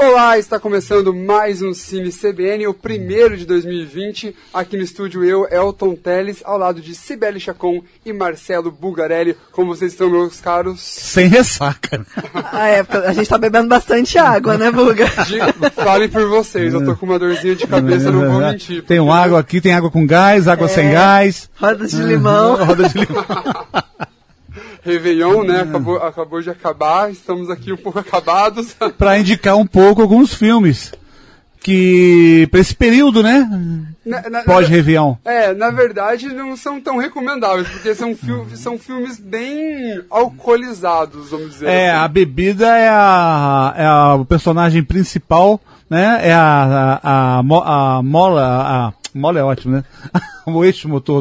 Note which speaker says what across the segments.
Speaker 1: Olá, está começando mais um Cine CBN, o primeiro de 2020. Aqui no estúdio eu, Elton Teles, ao lado de Cibele Chacon e Marcelo Bulgarelli. Como vocês estão, meus caros?
Speaker 2: Sem ressaca.
Speaker 3: A gente tá bebendo bastante água, né, Bulga?
Speaker 1: Falem por vocês, eu tô com uma dorzinha de cabeça, não vou mentir.
Speaker 2: Tem água aqui, tem água com gás, água sem gás.
Speaker 3: Roda de limão.
Speaker 2: Roda de limão.
Speaker 1: Réveillon, né? Acabou de acabar, estamos aqui um pouco acabados.
Speaker 2: Para indicar um pouco alguns filmes que, para esse período, né? Pós-Réveillon.
Speaker 1: Na verdade, não são tão recomendáveis, porque são filmes bem alcoolizados, vamos dizer assim.
Speaker 2: A bebida é o personagem principal, né? É a mola. A mola é ótimo, né? O eixo motor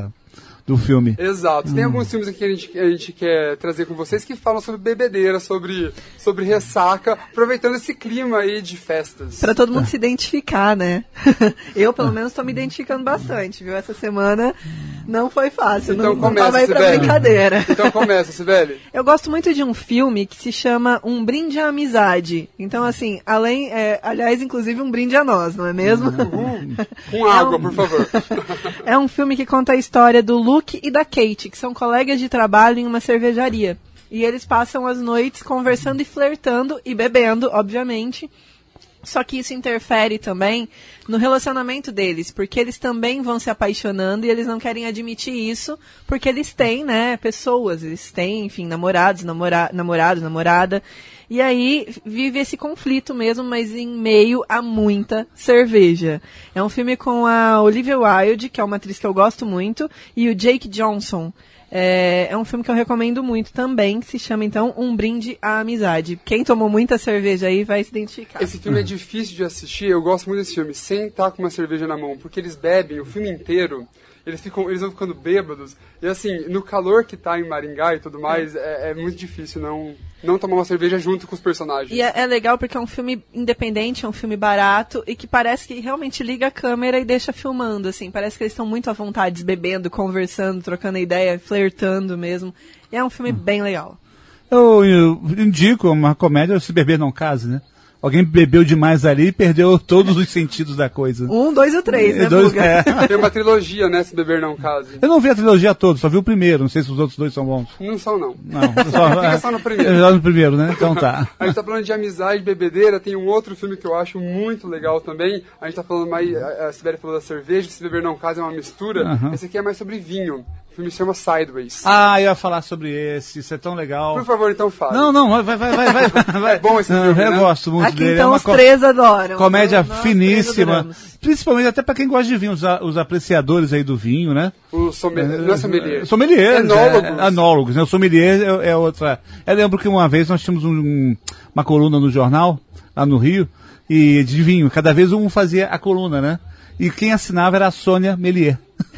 Speaker 2: do filme.
Speaker 1: Exato. Tem alguns filmes aqui que a gente quer trazer com vocês que falam sobre bebedeira, sobre ressaca, aproveitando esse clima aí de festas.
Speaker 3: Pra todo mundo se identificar, né? Eu, pelo menos, tô me identificando bastante, viu? Essa semana não foi fácil.
Speaker 1: Então
Speaker 3: não tava aí pra brincadeira.
Speaker 1: Então começa, Sibeli.
Speaker 3: Eu gosto muito de um filme que se chama Um Brinde à Amizade. Então, assim, aliás, inclusive um brinde a nós, não é mesmo?
Speaker 1: Com água, por favor.
Speaker 3: É um filme que conta a história do Luke e da Kate, que são colegas de trabalho em uma cervejaria. E eles passam as noites conversando e flertando e bebendo, obviamente. Só que isso interfere também no relacionamento deles, porque eles também vão se apaixonando e eles não querem admitir isso, porque eles têm, né, pessoas, eles têm, enfim, namorado, namorada. E aí vive esse conflito mesmo, mas em meio a muita cerveja. É um filme com a Olivia Wilde, que é uma atriz que eu gosto muito, e o Jake Johnson. É um filme que eu recomendo muito também, que se chama, então, Um Brinde à Amizade. Quem tomou muita cerveja aí vai se identificar.
Speaker 1: Esse filme é difícil de assistir, eu gosto muito desse filme, sem estar com uma cerveja na mão, porque eles bebem o filme inteiro, eles vão ficando bêbados, e assim, no calor que tá em Maringá e tudo mais, é muito difícil não tomar uma cerveja junto com os personagens.
Speaker 3: E é legal porque é um filme independente, é um filme barato e que parece que realmente liga a câmera e deixa filmando, assim. Parece que eles estão muito à vontade, bebendo, conversando, trocando ideia, flertando mesmo. E é um filme bem legal.
Speaker 2: Eu indico uma comédia, Se Beber Não Case, né? Alguém bebeu demais ali e perdeu todos os sentidos da coisa.
Speaker 3: 1, 2 e 3, né, Buga?
Speaker 1: Tem uma trilogia, né, Se Beber Não Case.
Speaker 2: Eu não vi a trilogia toda, só vi o primeiro. Não sei se os outros dois são bons.
Speaker 1: Não são, não.
Speaker 2: Fica
Speaker 1: só no primeiro.
Speaker 2: Só no primeiro, né? Então tá.
Speaker 1: A gente tá falando de amizade, bebedeira. Tem um outro filme que eu acho muito legal também. A gente tá falando mais... A Sibeli falou da cerveja, Se Beber Não Case é uma mistura. Esse aqui é mais sobre vinho. O filme se chama Sideways.
Speaker 2: Eu ia falar sobre esse, isso é tão legal.
Speaker 1: Por favor, então fale.
Speaker 2: Não, vai.
Speaker 1: É bom esse filme,
Speaker 2: Eu gosto muito
Speaker 3: aqui,
Speaker 2: dele.
Speaker 3: Então os três adoram.
Speaker 2: Comédia finíssima. Principalmente até pra quem gosta de vinho, os apreciadores aí do vinho, né?
Speaker 1: Não é sommelier.
Speaker 2: Sommelier.
Speaker 1: Enólogos.
Speaker 2: Né? O sommelier é outra. Eu lembro que uma vez nós tínhamos uma coluna no jornal, lá no Rio, e de vinho. Cada vez um fazia a coluna, né? E quem assinava era a Sônia Melier.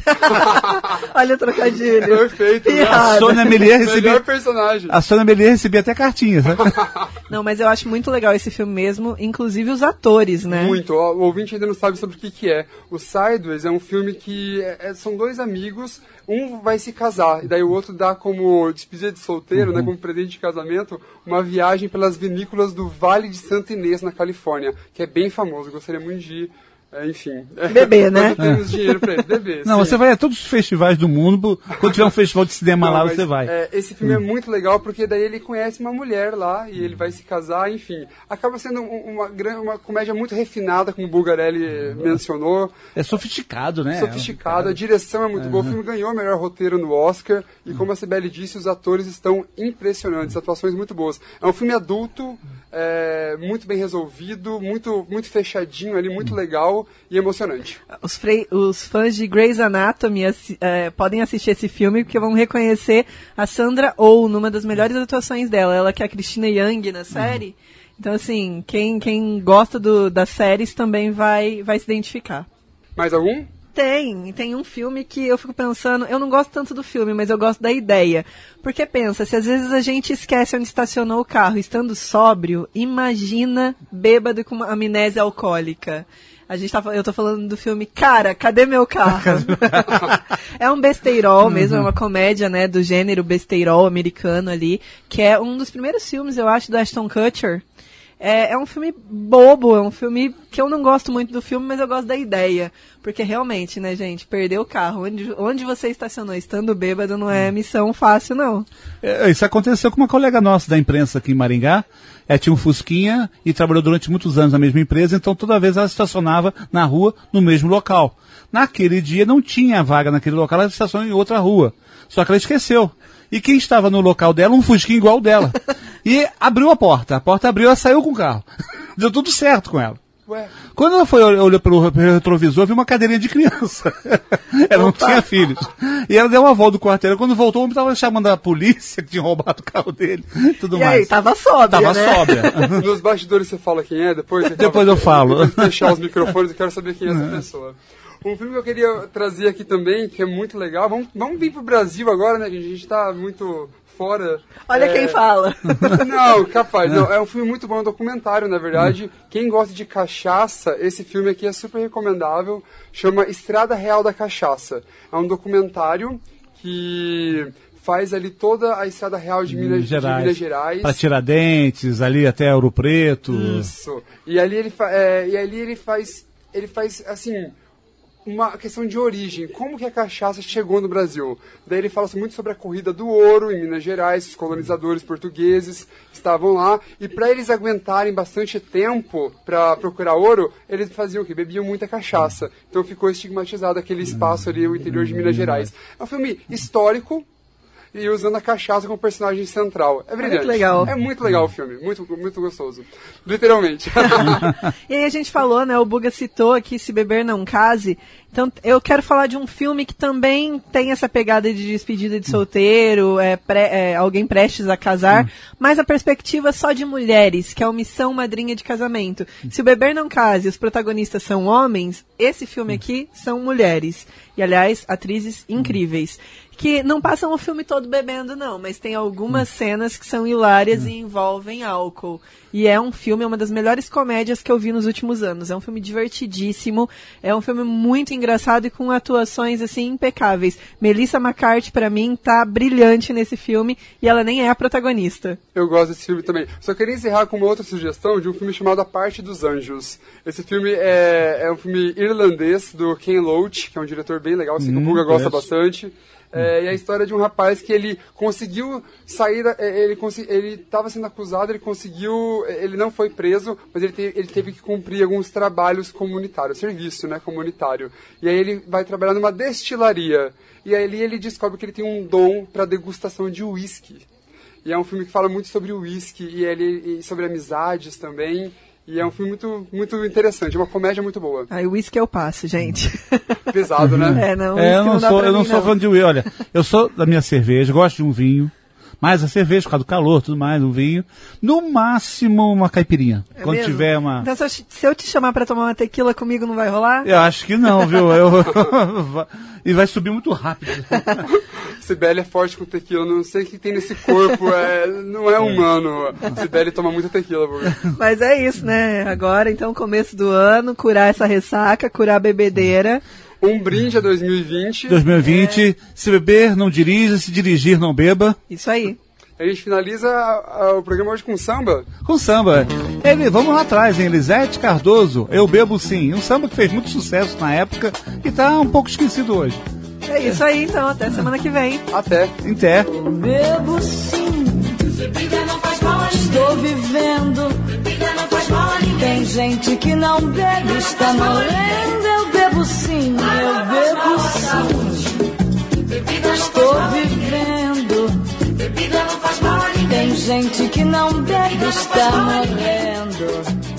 Speaker 3: Olha o trocadilho.
Speaker 1: Perfeito.
Speaker 2: A Sônia Melier recebia...
Speaker 1: Melhor personagem.
Speaker 2: A Sônia Melier recebia até cartinhas, né?
Speaker 3: Não, mas eu acho muito legal esse filme mesmo, inclusive os atores, né?
Speaker 1: Muito. O ouvinte ainda não sabe sobre o que é. O Sideways é um filme que são dois amigos, um vai se casar, e daí o outro dá como despedida de solteiro, né, como presente de casamento, uma viagem pelas vinícolas do Vale de Santa Inês, na Califórnia, que é bem famoso. Eu gostaria muito de ir. Enfim.
Speaker 3: Beber, né?
Speaker 1: Não temos dinheiro pra isso. Beber.
Speaker 2: Não,
Speaker 1: sim.
Speaker 2: você vai a todos os festivais do mundo. Quando tiver um festival de cinema lá, você vai.
Speaker 1: Esse filme é muito legal porque daí ele conhece uma mulher lá e ele vai se casar, enfim. Acaba sendo uma comédia muito refinada, como o Bulgarelli mencionou.
Speaker 2: É sofisticado, né?
Speaker 1: Sofisticado, a direção é muito boa. O filme ganhou o melhor roteiro no Oscar e, como a Sibeli disse, os atores estão impressionantes, atuações muito boas. É um filme adulto, muito bem resolvido, muito fechadinho ali, muito legal e emocionante.
Speaker 3: Os fãs de Grey's Anatomy podem assistir esse filme porque vão reconhecer a Sandra Oh numa das melhores atuações dela. Ela que é a Christina Yang na série. Então, assim, quem gosta das séries também vai se identificar.
Speaker 1: Mais algum?
Speaker 3: Tem um filme que eu fico pensando, eu não gosto tanto do filme, mas eu gosto da ideia. Porque pensa, se às vezes a gente esquece onde estacionou o carro estando sóbrio, imagina bêbado com uma amnésia alcoólica. Eu tô falando do filme Cara, Cadê Meu Carro? É um besteirol mesmo, é uma comédia, né, do gênero besteirol americano ali, que é um dos primeiros filmes, eu acho, do Ashton Kutcher. É um filme bobo, é um filme que eu não gosto muito do filme, mas eu gosto da ideia. Porque realmente, né, gente, perder o carro onde você estacionou estando bêbado não é missão fácil, não.
Speaker 2: Isso aconteceu com uma colega nossa da imprensa aqui em Maringá. Ela tinha um Fusquinha e trabalhou durante muitos anos na mesma empresa, então toda vez ela estacionava na rua, no mesmo local. Naquele dia não tinha vaga naquele local, ela estacionou em outra rua. Só que ela esqueceu. E quem estava no local dela, um Fusquinha igual dela. E abriu a porta abriu, ela saiu com o carro. Deu tudo certo com ela.
Speaker 1: Ué.
Speaker 2: Quando ela olhou pelo retrovisor, viu uma cadeirinha de criança. Ela não tinha filhos. E ela deu uma volta do quarteirão. Quando voltou, o homem estava chamando a polícia que tinha roubado o carro dele. Tudo mais.
Speaker 3: Aí, tava sóbria,
Speaker 2: Tava
Speaker 3: né?
Speaker 2: sóbria.
Speaker 1: Nos bastidores você fala quem é, depois
Speaker 2: eu falo.
Speaker 1: Depois de fechar os microfones, eu quero saber quem é essa pessoa. Um filme que eu queria trazer aqui também, que é muito legal. Vamos vir pro Brasil agora, né? Que a gente tá muito fora.
Speaker 3: Olha quem fala.
Speaker 1: Não, capaz. Não, é um filme muito bom, um documentário, na verdade. Quem gosta de cachaça, esse filme aqui é super recomendável. Chama Estrada Real da Cachaça. É um documentário que faz ali toda a Estrada Real de Minas Gerais.
Speaker 2: Para Tiradentes, ali até Ouro Preto.
Speaker 1: Isso. E ali ele faz assim, uma questão de origem, como que a cachaça chegou no Brasil. Daí ele fala muito sobre a corrida do ouro em Minas Gerais, os colonizadores portugueses estavam lá, e para eles aguentarem bastante tempo para procurar ouro, eles faziam o quê? Bebiam muita cachaça. Então ficou estigmatizado aquele espaço ali, o interior de Minas Gerais. É um filme histórico, e usando a cachaça como personagem central. É brilhante.
Speaker 3: Muito legal.
Speaker 1: É muito legal o filme. Muito, muito gostoso. Literalmente.
Speaker 3: E aí a gente falou, né? O Buga citou aqui Se Beber Não Case. Então eu quero falar de um filme que também tem essa pegada de despedida de solteiro, alguém prestes a casar, mas a perspectiva só de mulheres, que é a Missão Madrinha de Casamento. Se o Beber Não Case, os protagonistas são homens, esse filme aqui são mulheres. E, aliás, atrizes incríveis. Que não passam o filme todo bebendo, não, mas tem algumas cenas que são hilárias e envolvem álcool. E é um filme, é uma das melhores comédias que eu vi nos últimos anos. É um filme divertidíssimo, é um filme muito engraçado e com atuações, assim, impecáveis. Melissa McCarthy, pra mim, tá brilhante nesse filme e ela nem é a protagonista.
Speaker 1: Eu gosto desse filme também. Só queria encerrar com uma outra sugestão de um filme chamado A Parte dos Anjos. Esse filme é um filme irlandês do Ken Loach, que é um diretor bem legal, assim, que o Buga gosta bastante. E a história de um rapaz que ele conseguiu sair, ele estava sendo acusado, ele não foi preso, mas ele teve que cumprir alguns trabalhos comunitários, serviço, né, comunitário. E aí ele vai trabalhar numa destilaria, e aí ele descobre que ele tem um dom para degustação de uísque. E é um filme que fala muito sobre o uísque e sobre amizades também. E é um filme muito, muito interessante, uma comédia muito boa.
Speaker 3: Aí o uísque eu passo, gente.
Speaker 1: Pesado, né?
Speaker 2: Eu não sou fã de uísque. Olha, eu sou da minha cerveja, gosto de um vinho, mais a cerveja por causa do calor, tudo mais, um vinho. No máximo uma caipirinha. Quando mesmo? Tiver uma...
Speaker 3: Então se eu te chamar pra tomar uma tequila comigo, não vai rolar?
Speaker 2: Eu acho que não, viu? E vai subir muito rápido.
Speaker 1: Sibeli é forte com tequila, não sei o que tem nesse corpo, não é humano. Sibeli toma muita tequila.
Speaker 3: Mas é isso, né? Agora, então, começo do ano, curar essa ressaca, curar a bebedeira.
Speaker 1: Um brinde a 2020.
Speaker 2: 2020, se beber, não dirija, se dirigir, não beba.
Speaker 3: Isso aí.
Speaker 1: A gente finaliza o programa hoje com samba?
Speaker 2: Com samba. Vamos lá atrás, hein? Elisete Cardoso, Eu Bebo Sim. Um samba que fez muito sucesso na época e tá um pouco esquecido hoje.
Speaker 3: É isso aí, então. Até semana que vem.
Speaker 1: Até.
Speaker 3: Eu bebo sim. Bebida não faz mal a ninguém. Estou vivendo. Bebida não faz mal a ninguém. Tem gente que não bebe, está morrendo. Eu bebo sim, eu bebo sim. Estou vivendo. Bebida não faz mal a ninguém. Tem gente que não bebe, está morrendo.